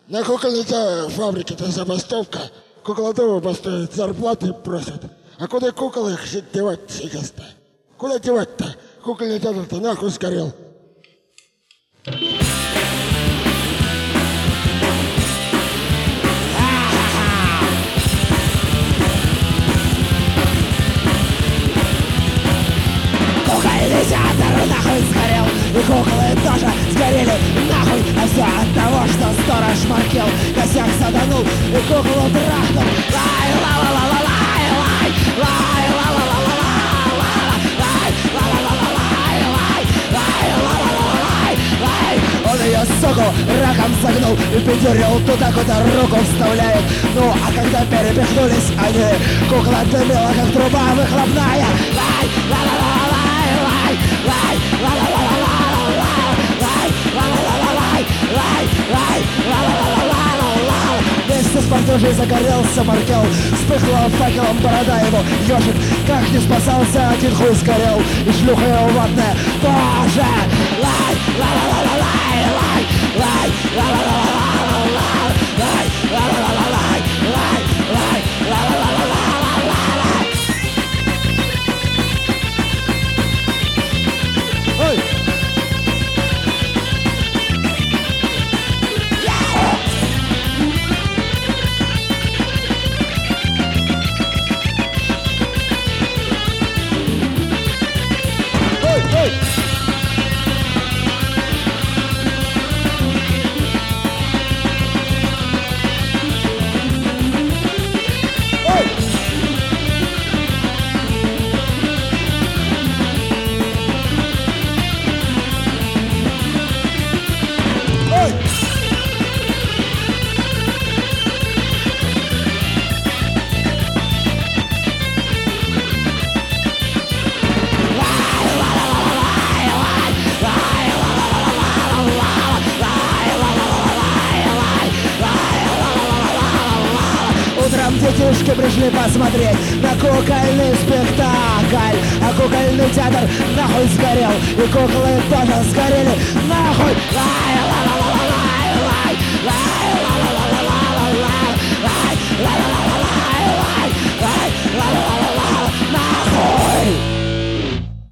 На кукольной фабрике-то забастовка. Куклодовы бастуют, зарплаты просят. А куда кукол их девать сейчас-то? Куда девать-то? Кукольный театр-то нахуй сгорел. Кукольный театр нахуй сгорел, и куклы тоже сгорели нахуй. А все от того, что сторож Маркел косяк саданул и куклу трахнул. Лай, ла-ла-ла-ла-лай, лай, лай, ла-ла-ла-ла-ла-ла, лай, ла-ла-ла-ла-лай, лай, лай, ла-ла-ла-лай, лай. Он ее, суку, раком согнул и пидюрил туда, куда руку вставляет. Ну, а когда перепихнулись они, кукла дымила, как труба выхлопная. Лай, ла-ла-ла-лай, лай, лай, ла-ла-ла-ла-ла-ла, лай, ла-ла-ла-ла-лай, лай, лай, ла-ла-ла-ла-ла-ла. Вместе с партюжей загорелся Маркел, вспыхнула факелом борода его, ежик. Как не спасался, один хуй сгорел, и шлюха его ватная тоже. Лай, ла-ла-ла-ла-лай, лай, лай, ла-ла-ла-ла-ла-ла, лай, ла-ла-ла-ла-лай, лай, лай, ла-ла-ла-ла-ла-ла. Ой! Детишки пришли посмотреть на кукольный спектакль, а кукольный театр нахуй сгорел, и куклы тоже сгорели нахуй.